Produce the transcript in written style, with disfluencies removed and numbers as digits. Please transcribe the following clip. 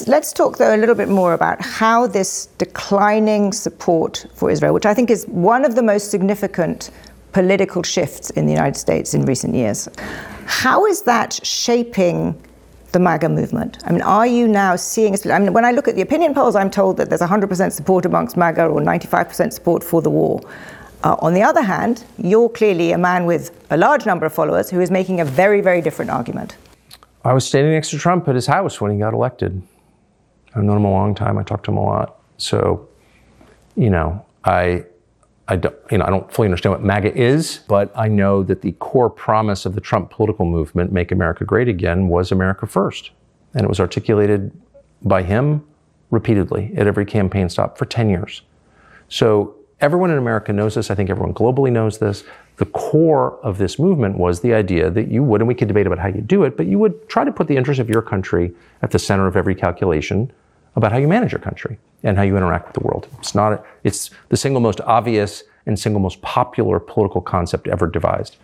Let's talk, though, a little bit more about how this declining support for Israel, which I think is one of the most significant political shifts in the United States in recent years, how is that shaping the MAGA movement? I mean, are you now seeing, when I look at the opinion polls, I'm told that there's 100% support amongst MAGA or 95% support for the war. On the other hand, you're clearly a man with a large number of followers who is making a very, very different argument. I was standing next to Trump at his house when he got elected. I've known him a long time. I talked to him a lot. So, I don't fully understand what MAGA is, but I know that the core promise of the Trump political movement, Make America Great Again, was America First. And it was articulated by him repeatedly at every campaign stop for 10 years. So everyone in America knows this. I think everyone globally knows this. The core of this movement was the idea that you would, and we could debate about how you do it, but you would try to put the interest of your country at the center of every calculation about how you manage your country and how you interact with the world. It's the single most obvious and single most popular political concept ever devised.